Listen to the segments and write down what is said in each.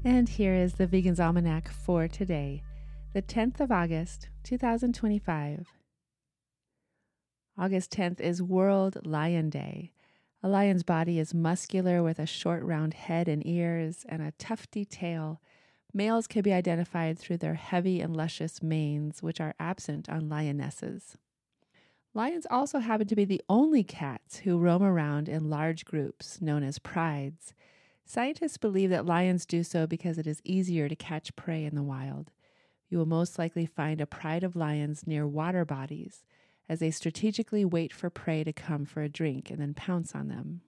And here is the Vegan's Almanac for today, the 10th of August, 2025. August 10th is World Lion Day. A lion's body is muscular with a short round head and ears and a tufty tail. Males can be identified through their heavy and luscious manes, which are absent on lionesses. Lions also happen to be the only cats who roam around in large groups, known as prides. Scientists believe that lions do so because it is easier to catch prey in the wild. You will most likely find a pride of lions near water bodies, as they strategically wait for prey to come for a drink and then pounce on them.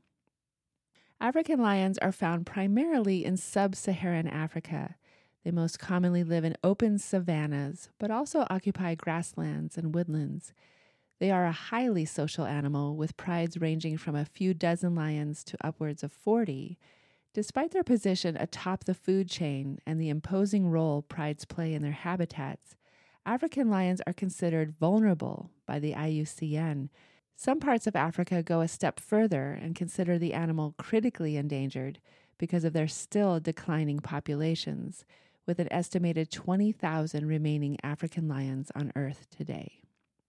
African lions are found primarily in sub-Saharan Africa. They most commonly live in open savannas, but also occupy grasslands and woodlands. They are a highly social animal, with prides ranging from a few dozen lions to upwards of 40. Despite their position atop the food chain and the imposing role prides play in their habitats, African lions are considered vulnerable by the IUCN. Some parts of Africa go a step further and consider the animal critically endangered because of their still declining populations, with an estimated 20,000 remaining African lions on Earth today.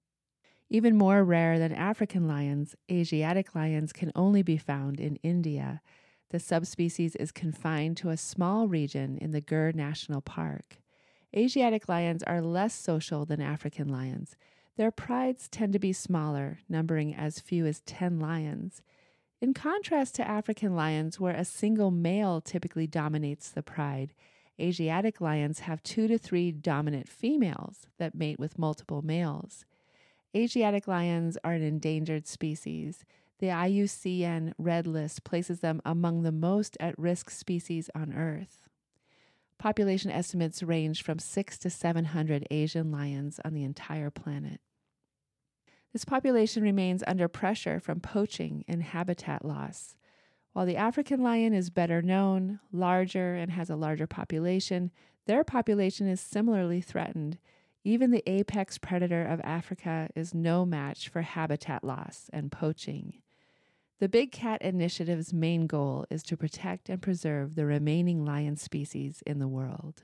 Even more rare than African lions, Asiatic lions can only be found in India. The subspecies is confined to a small region in the Gir National Park. Asiatic lions are less social than African lions. Their prides tend to be smaller, numbering as few as 10 lions. In contrast to African lions, where a single male typically dominates the pride, Asiatic lions have 2 to 3 dominant females that mate with multiple males. Asiatic lions are an endangered species. The IUCN Red List places them among the most at-risk species on Earth. Population estimates range from 600 to 700 Asian lions on the entire planet. This population remains under pressure from poaching and habitat loss. While the African lion is better known, larger, and has a larger population, their population is similarly threatened. Even the apex predator of Africa is no match for habitat loss and poaching. The Big Cat Initiative's main goal is to protect and preserve the remaining lion species in the world.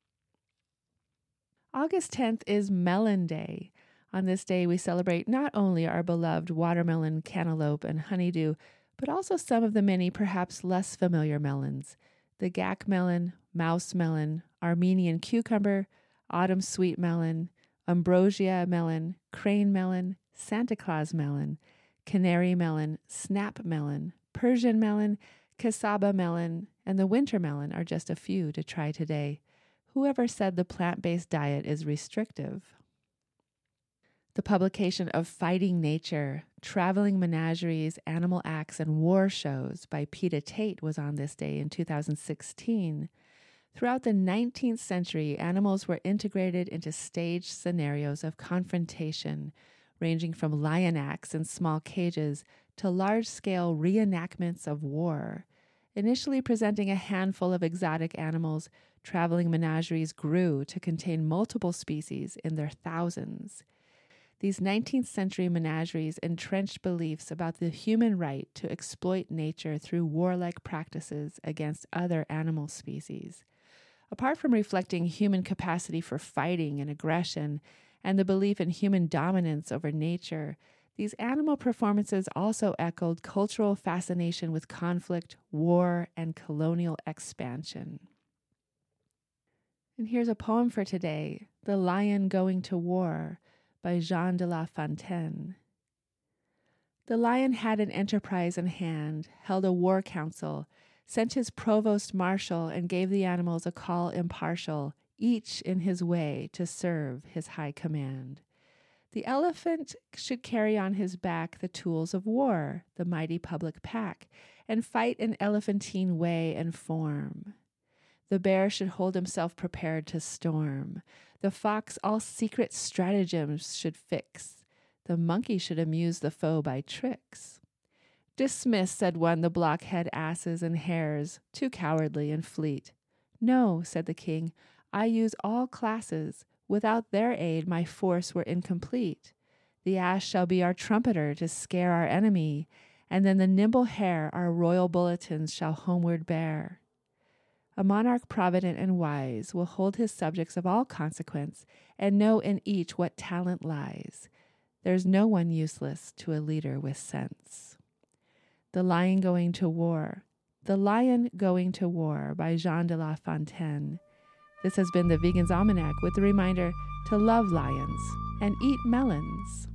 August 10th is Melon Day. On this day, we celebrate not only our beloved watermelon, cantaloupe, and honeydew, but also some of the many perhaps less familiar melons: the gack melon, mouse melon, Armenian cucumber, autumn sweet melon, ambrosia melon, crane melon, Santa Claus melon, canary melon, snap melon, Persian melon, cassava melon, and the winter melon are just a few to try today. Whoever said the plant-based diet is restrictive? The publication of Fighting Nature, Traveling Menageries, Animal Acts, and War Shows by Peta Tate was on this day in 2016. Throughout the 19th century, animals were integrated into staged scenarios of confrontation, ranging from lion acts in small cages to large-scale reenactments of war. Initially presenting a handful of exotic animals, traveling menageries grew to contain multiple species in their thousands. These 19th century menageries entrenched beliefs about the human right to exploit nature through warlike practices against other animal species. Apart from reflecting human capacity for fighting and aggression, and the belief in human dominance over nature, these animal performances also echoed cultural fascination with conflict, war, and colonial expansion. And here's a poem for today, The Lion Going to War by Jean de La Fontaine. The lion had an enterprise in hand, held a war council, sent his provost marshal, and gave the animals a call impartial, each in his way to serve his high command. The elephant should carry on his back the tools of war, the mighty public pack, and fight in elephantine way and form. The bear should hold himself prepared to storm. The fox all secret stratagems should fix. The monkey should amuse the foe by tricks. Dismiss, said one, the blockhead asses and hares, too cowardly and fleet. No, said the king, I use all classes. Without their aid my force were incomplete. The ass shall be our trumpeter to scare our enemy, and then the nimble hare our royal bulletins shall homeward bear. A monarch provident and wise will hold his subjects of all consequence and know in each what talent lies. There's no one useless to a leader with sense. The Lion Going to War. The Lion Going to War by Jean de La Fontaine. This has been the Vegan's Almanac with the reminder to love lions and eat melons.